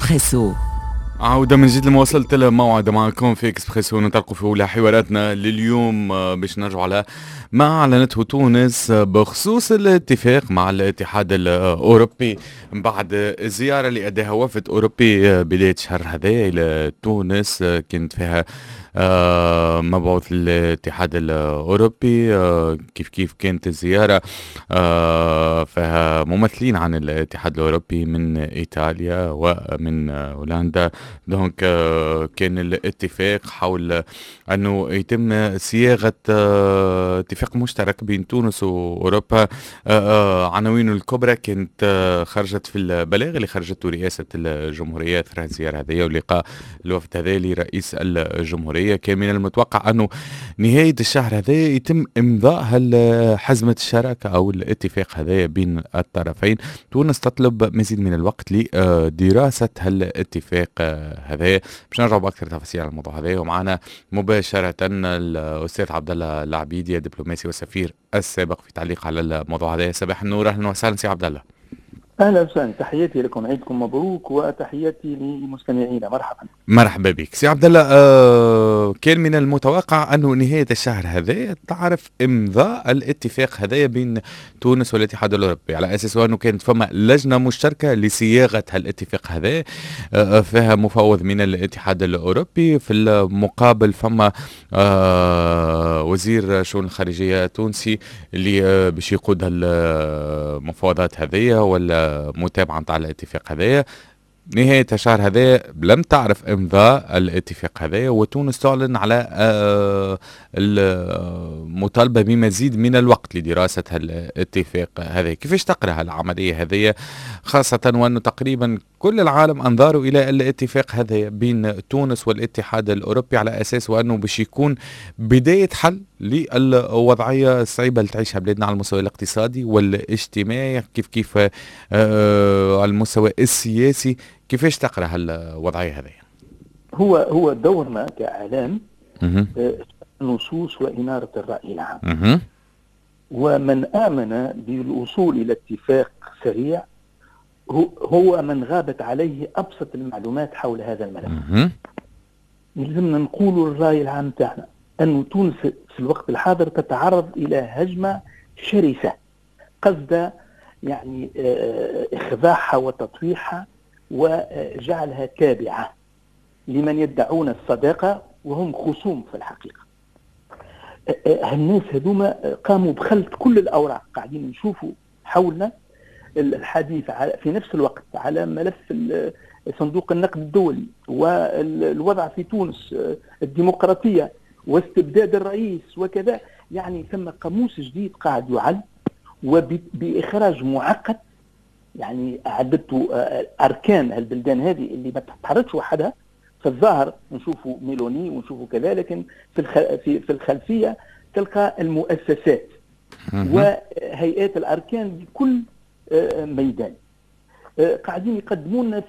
إكسبريسو. عودة من جديد لمواصلة الموعد معكم في إكسبريسو، ننطلق في أولى حواراتنا لليوم باش نرجع على ما أعلنته تونس بخصوص الاتفاق مع الاتحاد الأوروبي بعد الزيارة اللي أداها وفد أوروبي بداية الشهر هذا إلى تونس. كانت فيها مبعوث الاتحاد الأوروبي. كيف كانت الزيارة فيها ممثلين عن الاتحاد الأوروبي من إيطاليا ومن هولندا. دونك كان الاتفاق حول أنه يتم صياغة اتفاق مشترك بين تونس وأوروبا. عناوينه الكبرى كانت خرجت في البلاغ اللي خرجته رئاسة الجمهورية أثر الزيارة هذه ولقاء الوفد هذا لرئيس الجمهورية. كان من المتوقع أنه نهاية الشهر هذا يتم إمضاء حزمة الشراكة أو الاتفاق هذا بين الطرفين. تونس تطلب مزيد من الوقت لدراسة هالاتفاق هذا. باش نرجع بأكثر تفاصيل على الموضوع هذا، ومعنا مباشرة الأستاذ عبد الله العبيدي دبلوماسي وسفير السابق في تعليق على الموضوع هذا. صباح النور، أهلا وسهلا سي عبد الله. اهلا وسهلا، تحياتي لكم، عيدكم مبروك وتحياتي لمستمعينا. مرحبا بك سي عبد الله. كان من المتوقع انه نهايه الشهر هذا تعرف امضاء الاتفاق هذا بين تونس والاتحاد الاوروبي، على اساس انه كانت فما لجنه مشتركه لصياغه الاتفاق هذا فيها مفوض من الاتحاد الاوروبي، في المقابل فما وزير شؤون الخارجيه التونسي اللي باش يقود المفاوضات هذه ولا متابعة على الاتفاق هذا. نهاية الشهر هذا لم تعرف إمضاء الاتفاق هذا، وتونس تعلن على المطالبة بمزيد من الوقت لدراسة الاتفاق هذا. كيفاش تقرأ العملية هذه، خاصة وأنه تقريبا كل العالم أنظاروا إلى الاتفاق هذا بين تونس والاتحاد الأوروبي على أساس وأنه باش يكون بداية حل للوضعية الصعيبة اللي تعيشها بلادنا على المستوى الاقتصادي والاجتماعي، كيف على المستوى السياسي. كيفاش تقرأ هالوضعية هذه؟ هو دورنا كإعلام نصوص وإنارة الرأي العام. ومن آمن بالوصول إلى اتفاق سريع هو من غابت عليه أبسط المعلومات حول هذا الملف. يلزمنا نقول الرأي العام تاعنا أن تونس في الوقت الحاضر تتعرض إلى هجمة شرسة قصد يعني إخضاعها وتطويحها وجعلها تابعة لمن يدعون الصداقة وهم خصوم في الحقيقة. الناس هذوما قاموا بخلط كل الأوراق. قاعدين نشوفوا حولنا الحديث في نفس الوقت على ملف صندوق النقد الدولي والوضع في تونس، الديمقراطية واستبداد الرئيس وكذا. يعني ثم قاموس جديد قاعد يعد وبإخراج معقد. يعني عددت أركان البلدان هذه اللي ما تتحركش وحدها. في الظاهر نشوفوا ميلوني ونشوفوا كذا، لكن في الخلفية تلقى المؤسسات وهيئات الأركان بكل ميدان قاعدين يقدمون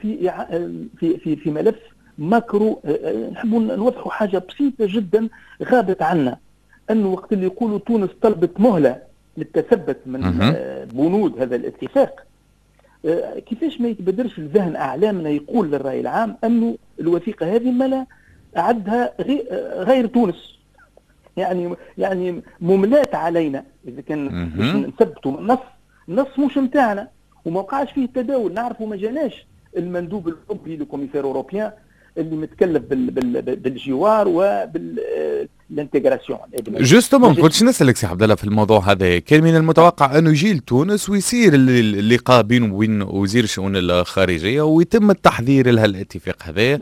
في ملف ماكرو. نحبوا نوضحوا حاجة بسيطة جدا غابت عنا، أنه وقت اللي يقولوا تونس طلبت مهلة للتثبت من بنود هذا الاتفاق، كيفاش ما يتبدرش الذهن أعلامنا يقول للرأي العام أنه الوثيقة هذه ما أعدها غير تونس. يعني مملاة علينا إذا كان نثبتوا النص مش متاعنا وما وقعش فيه التداول. نعرفوا ما جاناش المندوب الأوروبي لكوميسير أوروبيان اللي متكلف بالجوار وبالانتجراسيون. جوستومون كنتش نسألك سي عبد الله في الموضوع هذا. كان من المتوقع انه يجي لتونس ويصير اللقاء بينه وبين وزير الشؤون الخارجيه ويتم التحضير لها الاتفاق هذا.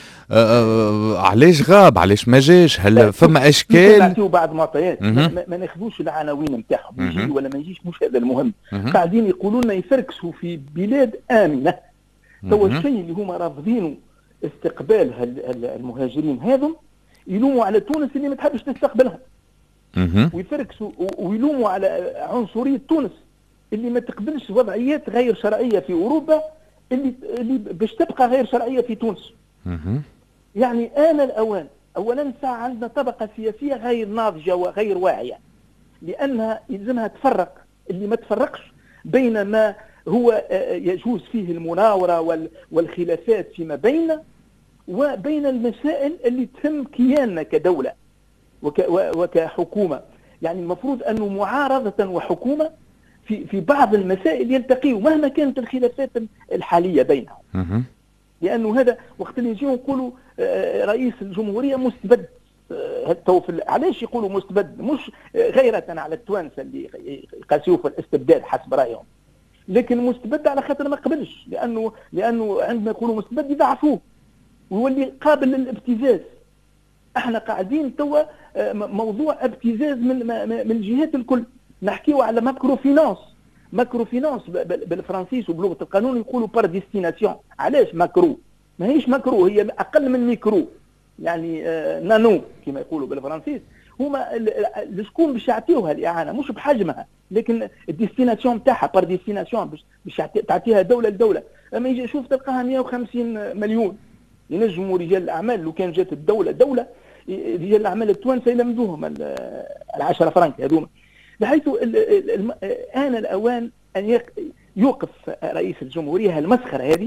علاش غاب؟ علاش ما جاش؟ هل فما اشكال؟ نعطيو بعض معطيات ما ناخذوش العناوين نتاعهم يجي ولا ما يجيش، مش هذا المهم. قاعدين يقولوا لنا يفركسوا في بلاد امنه. تو الشيء اللي هما رافضينه استقبال المهاجرين هذم، يلوموا على تونس اللي ما تحبش تستقبلهم. ويفركسوا ويلوموا على عنصرية تونس اللي ما تقبلش وضعيات غير شرعية في أوروبا اللي باش تبقى غير شرعية في تونس. يعني آن الأوان أولا عندنا طبقة سياسية غير ناضجة وغير واعية، لأنها يلزمها تفرق. اللي ما تفرقش بين ما هو يجوز فيه المناورة والخلافات فيما بيننا وبين المسائل اللي تهم كياننا كدولة وكحكومة. يعني المفروض أنه معارضة وحكومة في بعض المسائل يلتقيوا مهما كانت الخلافات الحالية بينهم. لأنه هذا وقت اللي نجيو نقولوا رئيس الجمهورية مستبد، علاش يقولوا مستبد؟ مش غيرة على التوانسة اللي يقاسيوه في الاستبداد حسب رأيهم، لكن مستبد على خاطر ما قبلش، لأنه عندما يقولوا مستبد يضعفوه ويولي قابل للابتزاز. احنا قاعدين توا موضوع ابتزاز من الجهات الكل. نحكيو على ماكرو فينانس بالفرنسيس وبلغه القانون يقولوا بار ديستيناسيون. علاش ماكرو؟ ما هيش ماكرو، هي اقل من ميكرو، يعني نانو كما يقولوا بالفرنسيس. هما شكون باش يعطيوها الاعانه؟ مش بحجمها، لكن الديستيناسيون تاعها بار ديستيناسيون باش تعطيها دوله لدوله. اما يجي شوف تلقاها 150 مليون. ينجموا رجال الاعمال لو كان جات الدوله رجال الاعمال التوانسه يلمدوهم 10 فرنك هذوما. بحيث آن الأوان أن يوقف رئيس الجمهورية المسخرة هذه،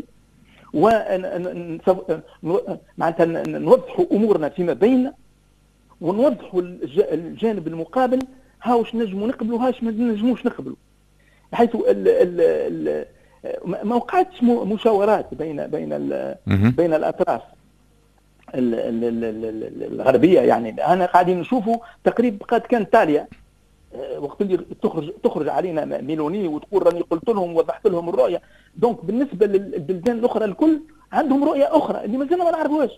معناتها نوضحوا أمورنا فيما بيننا ونوضحوا الجانب المقابل، هاوش نجموا نقبلوا هاش ما نجموش نقبلوا. بحيث ما وقعتش مشاورات بين الأطراف الغربية. يعني أنا قاعدين نشوفوا تقريبا قد كان تالية وقت اللي تخرج علينا ميلوني وتقول راني قلت لهم وضحت لهم الرؤيه. دونك بالنسبه للبلدان الاخرى الكل عندهم رؤيه اخرى اللي مازلنا ما نعرفوهاش.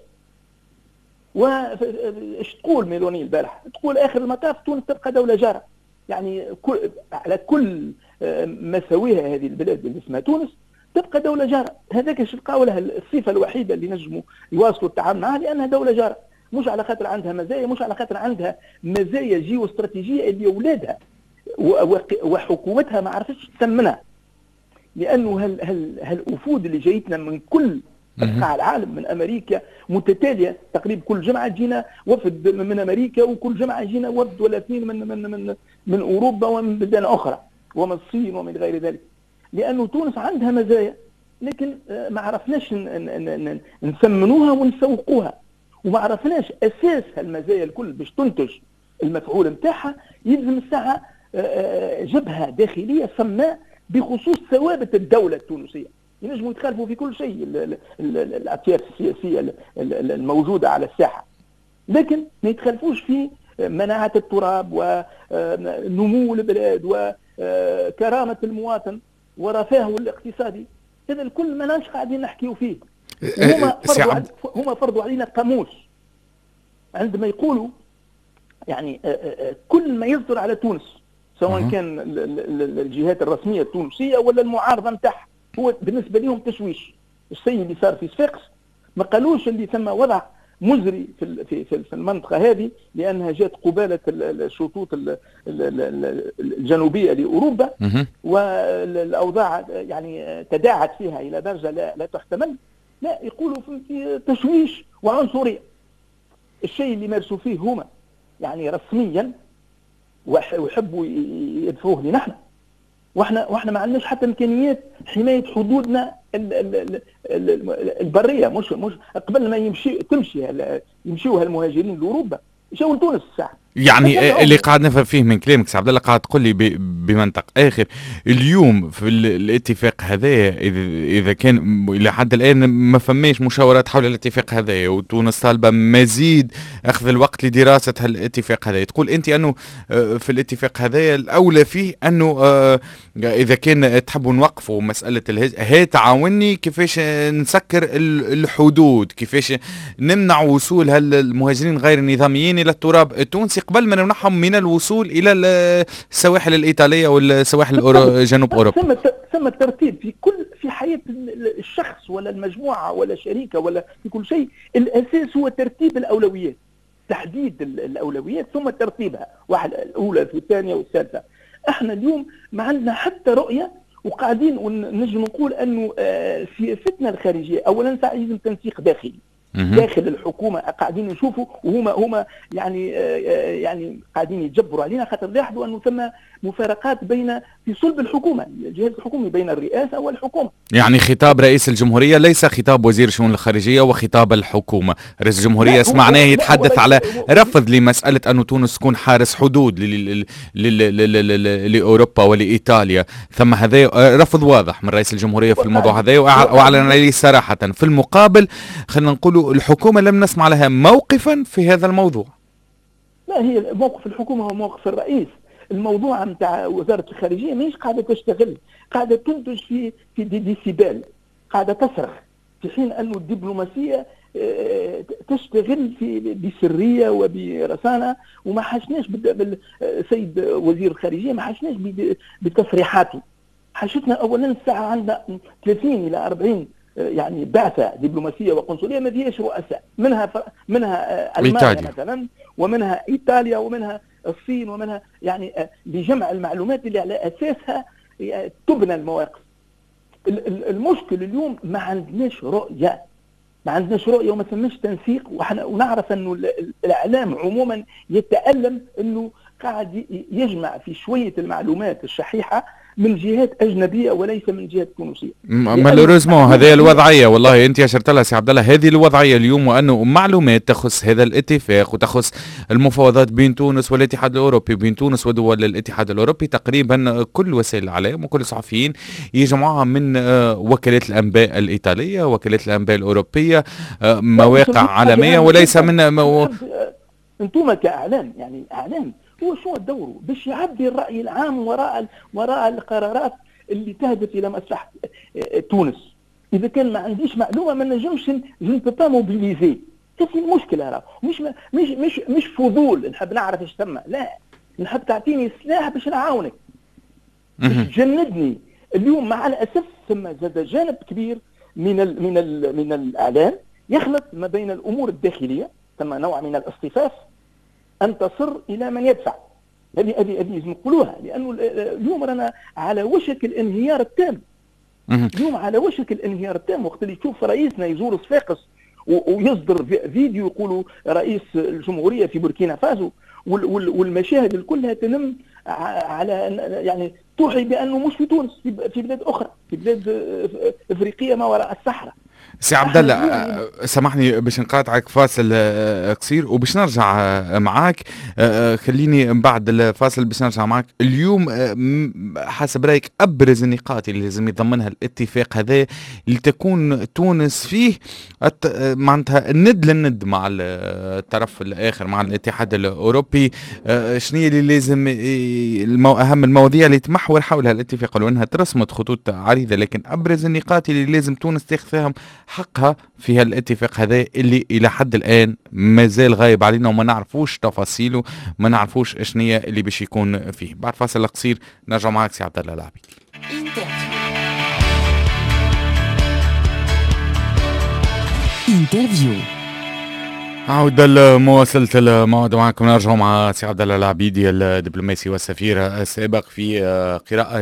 وايش تقول ميلوني البارح؟ تقول اخر المطاف تونس تبقى دوله جاره. يعني على كل مساويها هذه البلاد اللي اسمها تونس تبقى دوله جاره. هذاك ايش لقاو لها الصفه الوحيده اللي نجموا يواصلوا التعامل معها، لانها دوله جاره. مش على خاطر عندها مزايا، مش على خاطر عندها مزايا جيو استراتيجيه اللي اولادها وحكومتها ما عرفتش تثمنها. لانه هالوفود اللي جايتنا من كل انحاء العالم، من امريكا متتاليه، تقريبا كل جمعه جينا وفد من امريكا، وكل جمعه جينا وفد ولا اثنين من اوروبا ومن بلدان اخرى ومن الصين ومن غير ذلك. لانه تونس عندها مزايا لكن ما عرفناش نثمنوها ونسوقوها، وما عرفناش اساس هالمزايا الكل باش تنتج المفعول نتاعها. يلزم الساعه جبهه داخليه صماء بخصوص ثوابت الدوله التونسيه. ينجموا يتخالفوا في كل شيء الاطياف السياسيه الموجوده على الساحه، لكن ما يتخالفوش في مناعه التراب ونمو البلاد وكرامه المواطن ورفاهه الاقتصادي. هذا الكل ما ناش قاعدين نحكيوا فيه. هما فرضوا علينا قاموس عندما يقولوا يعني كل ما يصدر على تونس، سواء كان الجهات الرسميه التونسيه ولا المعارضه نتاعها، هو بالنسبه لهم تشويش. الشيء اللي صار في صفاقس ما قالوش اللي ثم وضع مزري في المنطقه هذه لانها جات قباله الشطوط الجنوبيه لاوروبا، والاوضاع يعني تداعت فيها الى درجه لا تحتمل. لا، يقولوا في تشويش وعنصريه. الشيء اللي مارسوا فيه هما يعني رسميا ويحبوا يدفعوه لنا احنا، واحنا ما عندناش حتى امكانيات حمايه حدودنا البريه. مش قبل ما يمشيوا هالمهاجرين لاوروبا يجوا لتونس الساعه. يعني اللي قاعد نفهم فيه من كلامك سي عبد الله، قاعد تقول لي بمنطق اخر اليوم في الاتفاق هذا، اذا كان الى حد الان ما فماش مشاورات حول الاتفاق هذا وتونس طالبه مزيد اخذ الوقت لدراسه هالاتفاق هذا، تقول انت انه في الاتفاق هذا الاولى فيه انه اذا كان تحبوا نوقفوا مساله هي تعاوني كيفاش نسكر الحدود، كيفاش نمنع وصول هالمهاجرين غير النظاميين الى التراب التونسي قبل ما نمنعهم من الوصول الى السواحل الايطاليه والسواحل جنوب اوروبا. ثم الترتيب في حياه الشخص ولا المجموعه ولا شركه ولا في كل شيء. الاساس هو ترتيب الاولويات، تحديد الاولويات ثم ترتيبها، واحد الاولى في الثانيه والثالثه. احنا اليوم ما عندنا حتى رؤيه، وقاعدين ونجم نقول انه سياستنا الخارجيه اولا لازم تنسيق داخلي داخل الحكومه. قاعدين نشوفوا وهما يعني قاعدين يتجبروا علينا خاطر لاحظوا انه ثم مفارقات في صلب الحكومه، الجهاز الحكومي بين الرئاسه والحكومه. يعني خطاب رئيس الجمهورية ليس خطاب وزير الشؤون الخارجية وخطاب الحكومة. رئيس الجمهورية سمعناه يتحدث على رفض لمسألة أن تونس تكون حارس حدود لأوروبا ولإيطاليا. ثم هذا رفض واضح من رئيس الجمهورية في الموضوع هذا، وأعلن عليه صراحة. في المقابل خلينا نقول الحكومة لم نسمع لها موقفا في هذا الموضوع. لا، هي موقف الحكومة هو موقف الرئيس. الموضوع نتاع وزارة الخارجية ماهيش قاعدة تشتغل، قاعدة تنتج في ديسيبال، قاعدة تصرخ، في حين أن الدبلوماسية تشتغل بسرية وبرسانة. وما حشناش بالسيد وزير الخارجية، ما حشناش بتصريحاته. حشتنا أولا الساعة عندنا 30 إلى 40 يعني بعثة دبلوماسية وقنصلية ما فيهاش رؤساء، منها ألمانيا مثلا، ومنها إيطاليا، ومنها الصين، ومنها يعني لجمع المعلومات اللي على أساسها تبنى المواقف. المشكل اليوم ما عندناش رؤية، وما ثماش تنسيق. ونعرف أنه الإعلام عموما يتألم أنه قاعد يجمع في شوية المعلومات الشحيحة من جهات أجنبية وليس من جهات تونسية. مالوريزمون هذه الوضعية، والله أنت أشرت لها سي عبد الله، هذه الوضعية اليوم، وأنه معلومات تخص هذا الاتفاق وتخص المفاوضات بين تونس والاتحاد الأوروبي، بين تونس ودول الاتحاد الأوروبي، تقريبا كل وسائل الإعلام وكل الصحفيين يجمعوها من وكالات الأنباء الإيطالية، وكالات الأنباء الأوروبية، مواقع عالمية، وليس من أنتم كإعلام، يعني إعلام هو شو دوره باش يعبي الرأي العام وراء القرارات اللي تهدف إلى مصلحة تونس. إذا كان ما عنديش معلومة ما نجمش با موبيليزي. كيف المشكلة؟ راه مش فضول نحب نعرف ايش تم، لا، نحب تعطيني سلاح باش نعاونك، باش تجندني. اليوم مع الأسف ثم زاد جانب كبير من الإعلام يخلط ما بين الأمور الداخلية، ثم نوع من الاصطفاف أن تصر إلى من يدفع. هذه لازم نقولوها، لأنه اليوم رانا على وشك الانهيار التام. اليوم على وشك الانهيار التام، وقت اللي تشوف رئيسنا يزور صفاقس ويصدر فيديو يقولوا رئيس الجمهورية في بوركينا فاسو، والمشاهد الكلها تنم على يعني توحي بأنه مش في تونس، في بلاد أخرى، في بلاد إفريقية ما وراء الصحراء. سي عبد الله سامحني باش نقاطعك فاصل قصير وباش نرجع معاك. خليني بعد الفاصل باش نرجع معاك. اليوم حسب رايك ابرز النقاط اللي لازم يضمنها الاتفاق هذا لتكون تونس فيه معناتها الند للند مع الطرف الاخر، مع الاتحاد الاوروبي؟ شنو اللي لازم اهم المواضيع اللي تمحور حولها الاتفاق، ولو انها ترسمت خطوط عريضه، لكن ابرز النقاط اللي لازم تونس تاخذ فيهم حقها في هالاتفاق هذا اللي الى حد الان مازال غايب علينا وما نعرفوش تفاصيله، ما نعرفوش اشنية اللي باش يكون فيه. بعد فاصل قصير نرجع معك سي عبد الله العبيدي. انترفيو. عودة لمواصلة الموعد معكم. نرجع مع سي عبد الله العبيدي الدبلوماسي والسفير السابق في قراءة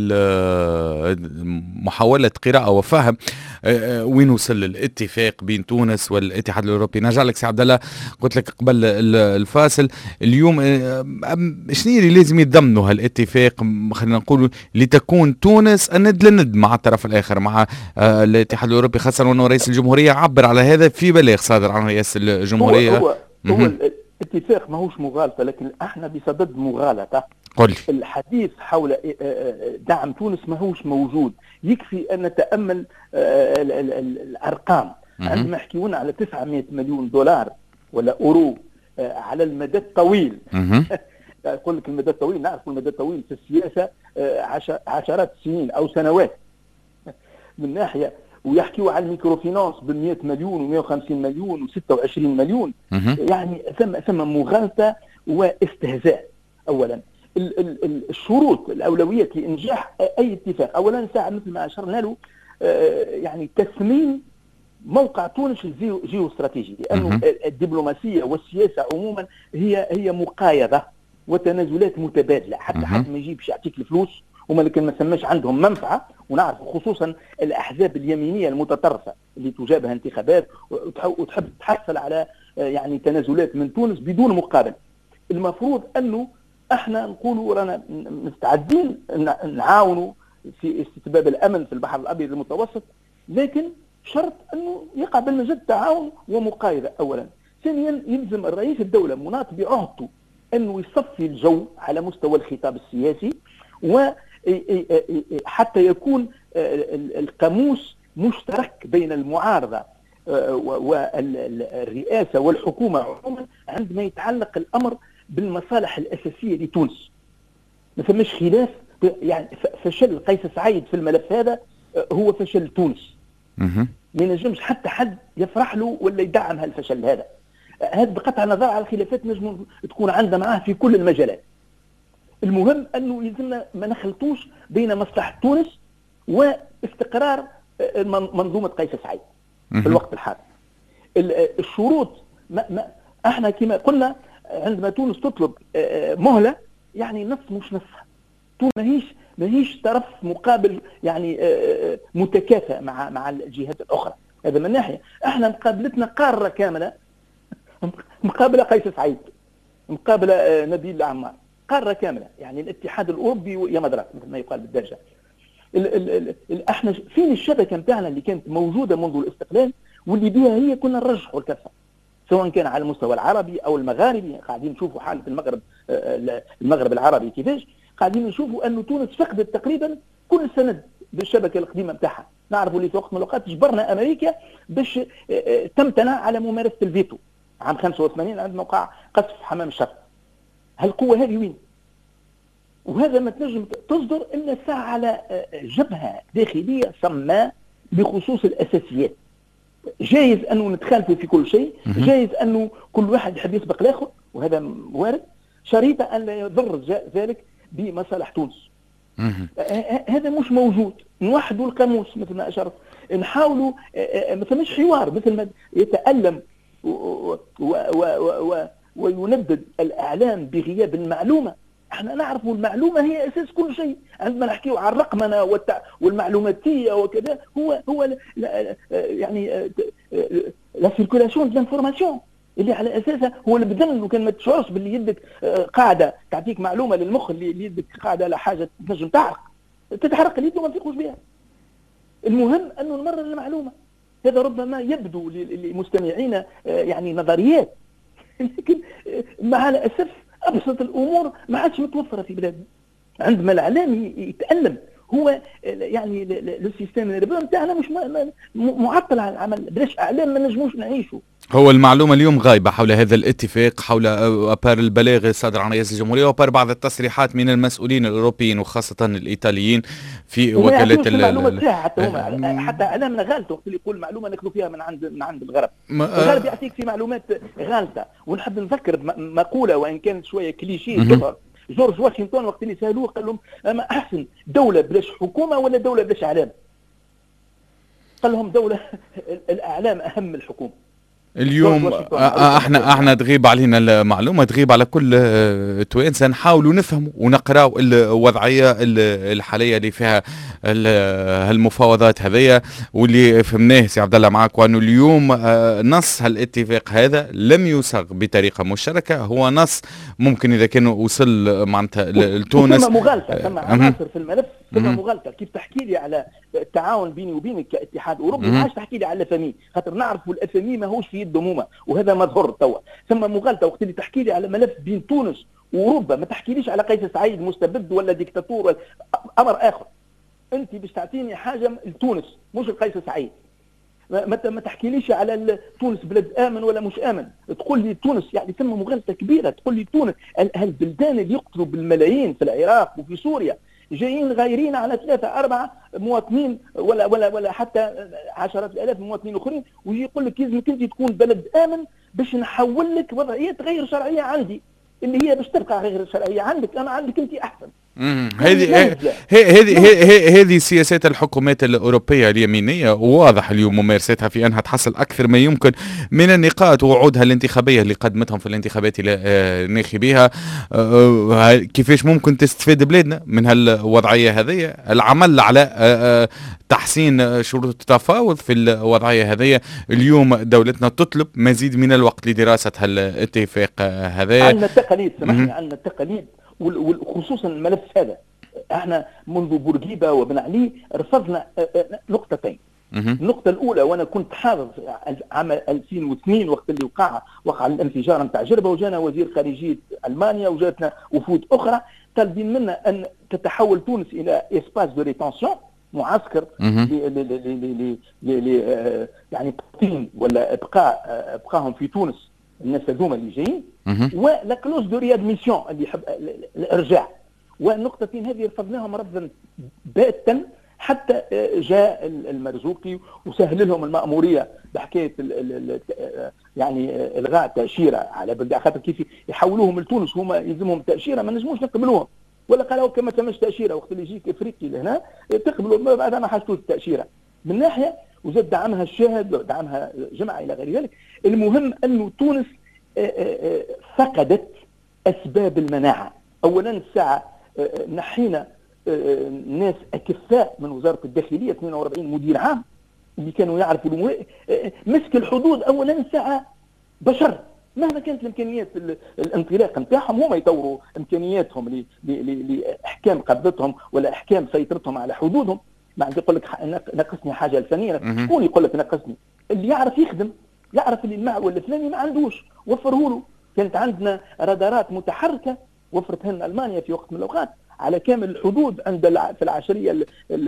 محاولة قراءة وفهم وين وصل الاتفاق بين تونس والاتحاد الاوروبي. نرجع لك سي عبد الله، قلت لك قبل الفاصل اليوم شنو اللي لازم يتضمنوا هالاتفاق، خلينا نقول لتكون تونس الند للند مع الطرف الاخر، مع الاتحاد الاوروبي، خاصة وانه رئيس الجمهورية عبر على هذا في بلاغ صادر عن رئيس الجمهورية. هو الاتفاق ماهوش مغالطة، لكن احنا بصدد مغالطة. قل. الحديث حول دعم تونس ماهوش موجود. يكفي ان نتأمل الارقام. عندما يحكيون على 900 مليون دولار ولا اورو على المدى الطويل. اقول لك المدى الطويل، نعرف المدى الطويل في السياسة عشرات السنين او سنوات من ناحية، ويحكيوا على الميكروفينانس ب100 مليون و150 مليون و26 مليون. يعني ثم مغالطة واستهزاء. اولا الشروط الاولويات لانجاح اي اتفاق، اولا ساعه مثل ما اشرنا له يعني تثمين موقع تونس الجيو استراتيجي، لانه الدبلوماسيه والسياسه عموما هي مقايضه وتنازلات متبادله، حتى حد ما يجيبش يعطيك الفلوس وما لكن ما سماش عندهم منفعه. ونعرف خصوصا الاحزاب اليمينيه المتطرفه اللي تجابها انتخابات وتحب تحصل على يعني تنازلات من تونس بدون مقابل. المفروض انه احنا نقولوا رانا مستعدين نعاونوا في استتباب الامن في البحر الابيض المتوسط، لكن شرط انه يقع بالمجد تعاون ومقايضه. اولا. ثانيا، يلزم الرئيس الدوله مناط بعهدته انه يصفي الجو على مستوى الخطاب السياسي، وحتى يكون القاموس مشترك بين المعارضه والرئاسه والحكومه عموما عندما يتعلق الامر بالمصالح الاساسيه لتونس. ما فماش خلاف، يعني فشل قيس سعيد في الملف هذا هو فشل تونس. ما ينجمش حتى حد يفرح له ولا يدعم هالفشل هذا. هذا بقطع النظر على الخلافات نجم تكون عندنا معاه في كل المجالات. المهم انه يلزمنا ما نخلطوش بين مصلحه تونس واستقرار منظومه قيس سعيد في الوقت الحالي. الشروط احنا كما قلنا عندما تونس تطلب مهله، يعني نص مش نصها. تونس ماهيش طرف مقابل، يعني متكافئ مع الجهات الاخرى. هذا من ناحيه. احنا مقابلتنا قاره كامله، مقابله قيس سعيد، مقابله نبيل العمار، قاره كامله. يعني الاتحاد الاوروبي يا مدرك مثل ما يقال بالدرجه. احنا فين الشبكه نتاعنا اللي كانت موجوده منذ الاستقلال واللي بها هي كنا نرجحوا الكفه، سواء كان على المستوى العربي او المغاربي. قاعدين نشوفوا حاله المغرب العربي كيفاش. قاعدين نشوفوا انه تونس فقدت تقريبا كل سند بالشبكه القديمه نتاعها. نعرفوا اللي في وقت من الاوقات جبرنا امريكا باش تمتنع على ممارسه الفيتو عام 85 عندما وقع قصف حمام الشرق. هالقوه هذه وين؟ وهذا ما تنجم تصدر الا ساعه على جبهه داخليه صماء بخصوص الاساسيات. جايز انه نتخالفوا في كل شيء، جايز انه كل واحد يحب يسبق الاخر، وهذا وارد، شريطه ان لا يضر ذلك بمصالح تونس. هذا مش موجود. نوحدوا القاموس مثل ما اشرت، نحاولوا ما فماش حوار مثل ما يتألم ويندد الاعلام بغياب المعلومه. احنا نعرفوا المعلومه هي اساس كل شيء. عندما نحكيوا عن الرقمنه والمعلوماتيه وكذا، هو يعني لا سيركولاسيون دو لانفورماسيون اللي على اساسها هو اللي بدل. وكان ما تشعرش باللي يدك قاعده تعطيك معلومه للمخ، اللي يدك قاعده على حاجه تنجم تتحرق اليد وما تفيقوش بها. المهم انه نمرر المعلومه. هذا ربما يبدو للمستمعين يعني نظريات، لكن مع الاسف ابسط الامور ما عادش متوفره في بلادنا. عندما الاعلام يتالم، هو يعني السيستم النيرفي نتاعنا مش معطل على العمل. بلاش اعلام ما نجموش نعيشوا. هو المعلومة اليوم غايبة حول هذا الاتفاق، حول أبار البلاغ الصادر عن رئاسة الجمهورية وأبار بعض التصريحات من المسؤولين الأوروبيين وخاصة الإيطاليين في وكالات المعلومة حتى إعلامنا غالط وقت اللي يقول معلومة ناخذ فيها من عند الغرب. الغرب يعطيك في معلومات غالطة. ونحب نذكر مقولة وإن كانت شوية كليشيه جورج واشنطن وقت اللي سألوه قال لهم أما أحسن دولة بلاش حكومة ولا دولة بلاش إعلام؟ قال لهم دولة الإعلام أهم من الحكومة. اليوم احنا تغيب علينا المعلومه، تغيب على كل توانسه. نحاولوا نفهموا ونقراوا الوضعيه الحاليه اللي فيها هالمفاوضات هذيا، واللي فهمناه سي عبد الله معاك، وانه اليوم نص هالاتفاق هذا لم يصغ بطريقه مشتركه. هو نص ممكن اذا كان وصل معناتها لتونس ثم مغالطه، ثم عناصر في الملف، ثم مغالطه. كيف تحكي لي على التعاون بيني وبينك كاتحاد اوروبي، ما عادش تحكي لي على الافامي، خاطر نعرفوا الافامي ماهوش في يد همومه وهذا مظهر توا. ثم مغالطه وقت اللي تحكي لي على ملف بين تونس واوروبا، ما تحكيليش على قيس سعيد مستبد ولا ديكتاتور ولا امر اخر. انت باش تعطيني حاجه لتونس مش لقيس سعيد. ما تحكيليش على تونس بلد امن ولا مش امن. تقول لي تونس، يعني ثم مغالطه كبيره. تقول لي تونس، هالبلدان اللي يقتلوا بالملايين في العراق وفي سوريا جايين غايرين على 3-4 مواطنين ولا حتى عشرات الالاف المواطنين اخرين، ويجي يقول لك لازمك انت تكون بلد امن باش نحول لك وضعيات غير شرعيه عندي، اللي هي باش تبقى غير شرعيه عندك، انا عندك انت احسن. هذه سياسات الحكومات الأوروبية اليمينية، وواضح اليوم ممارستها في أنها تحصل أكثر ما يمكن من النقاط ووعودها الانتخابية اللي قدمتهم في الانتخابات الناخبية. كيفاش ممكن تستفيد بلادنا من هالوضعية هذه؟ العمل على تحسين شروط التفاوض في الوضعية هذه. اليوم دولتنا تطلب مزيد من الوقت لدراسة هالاتفاق هذا. عندنا التقاليد، سمحني، عندنا التقاليد وخصوصا الملف هذا. احنا منذ بورقيبه وبن علي رفضنا نقطتين. النقطة الأولى، وأنا كنت حاضر عام 2002 وقت اللي وقع الانفجار نتاع جربة، وجانا وزير خارجية ألمانيا وجاتنا وفود أخرى طالبين منا أن تتحول تونس إلى اسباس دو ريتونسيون، معسكر يعني تقييم ولا ابقاهم في تونس الناس هذوما اللي جايين، ولا كلوز دو ريادميسيون اللي يحب الارجاع. والنقطتين هذه رفضناهم رفضا باتا، حتى جاء المرزوقي وسهل لهم المأمورية بحكاية يعني إلغاء التأشيرة على بلدان، خاطر كيف يحولوهم لتونس هما يلزمهم تأشيرة ما نجموش نقبلوهم، ولا قالوا كما تمش تأشيرة وقت اللي يجيك إفريقي لهنا تقبلوا بعد ما حاجتوش التأشيرة من ناحية، وزاد دعمها الشاهد ودعمها جماعة إلى غير ذلك. المهم أنه تونس فقدت أسباب المناعة. أولا الساعة نحينا ناس أكفاء من وزارة الداخلية 42 مدير عام اللي كانوا يعرفوا مسك الحدود. أولا ساعة بشر مهما كانت الإمكانيات الانطلاق نتاعهم هما يطوروا إمكانياتهم لإحكام قبضتهم ولا إحكام سيطرتهم على حدودهم. ما عندي يقول لك نقصني حاجة الفنية، شكون يقول لك نقصني؟ اللي يعرف يخدم، يعرف اللي المعول الفلاني ما عندوش وفره له. كانت عندنا رادارات متحركة وفرتها لنا ألمانيا في وقت من الأوقات على كامل الحدود عند في العشرية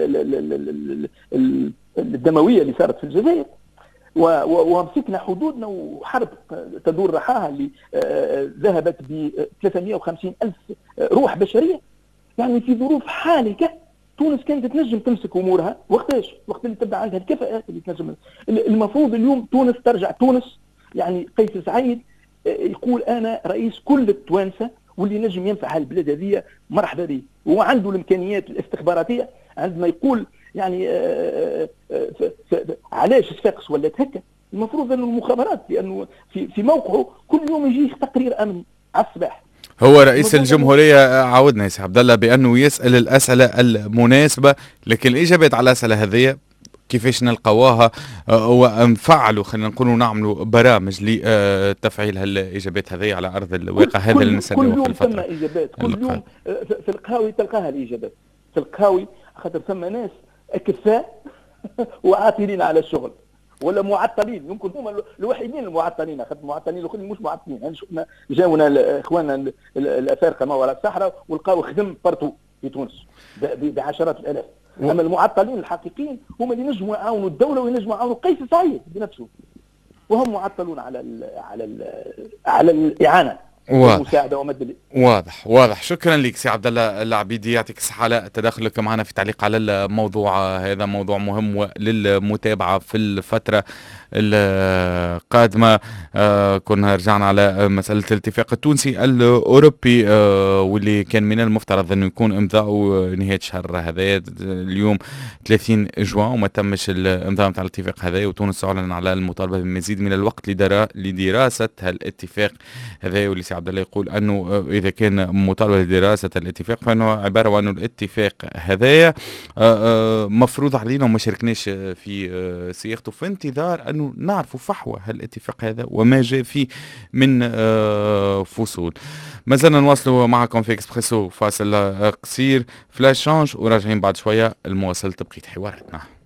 الدموية اللي صارت في الجزائر، ومسكنا حدودنا وحرب تدور رحاها اللي ذهبت ب 350 ألف روح بشرية. يعني في ظروف حالكة تونس كانت تنجم تمسك أمورها. وقتاش؟ وقت اللي تبدأ عندها الكفاءات اللي تنجم. المفروض اليوم تونس ترجع تونس. يعني قيس سعيد يقول أنا رئيس كل التوانسة واللي نجم ينفع هالبلاد هذه مرحبا به، وهو عنده الامكانيات الاستخباراتيه. عندما يقول يعني علاش صفاقس ولات هكا، المفروض انه المخابرات لانه في موقعه كل يوم يجي تقرير امني على الصباح. هو رئيس الجمهورية عودنا يا سي عبد الله بأنه يسأل الأسئلة المناسبة، لكن الإجابات على الأسئلة هذه كيفاش نلقواها ونفعلوا، خلينا نقولوا نعملوا برامج لتفعيل هالاجابات هذه على ارض الواقع. هذا اللي نستناوه في الفتره. كل يوم ثم اجابات، كل يوم في القهاوي تلقاها الاجابات في القهاوي، خاطر ثم ناس اكفاء وعاطلين على الشغل ولا معطلين. يمكن هما الوحيدين المعطلين، خاطر المعطلين الاخرين مش معطلين. يعني شفنا جاونا اخواننا الافارقه ما وراء الصحراء ولقاو خدم بارتو في تونس بعشرات الالاف. اما المعطلين الحقيقيين هم اللي نجموا يعاونوا الدوله وينجموا يعاونوا قيس سعيد بنفسه، وهم معطلون على الاعانه والمساعده ومد. واضح. شكرا لك سي عبد الله العبيدي، يعطيك الصحه على تدخلك معنا في تعليق على الموضوع هذا. موضوع مهم للمتابعه في الفتره القادمه. كنا رجعنا على مساله الاتفاق التونسي الاوروبي واللي كان من المفترض انه يكون امضاءه نهايه الشهر هذا اليوم 30 جوان، وما تمش الامضاء نتاع الاتفاق هذا، وتونس تعلن على المطالبه بمزيد من الوقت لدراسه هالاتفاق هذا. واللي عبد الله يقول انه اذا كان مطالبه لدراسه الاتفاق فانه عباره عن الاتفاق هذايا مفروض علينا وما شاركناش في صياغته، في انتظار انه نعرفوا فحوى هالاتفاق هذا وما جاء فيه من فصول. ما زلنا نواصلوا معكم في اكسبريسو، فاصل قصير فلاش شانج وراجعين بعد شويه المواصل تبقيت حواراتنا.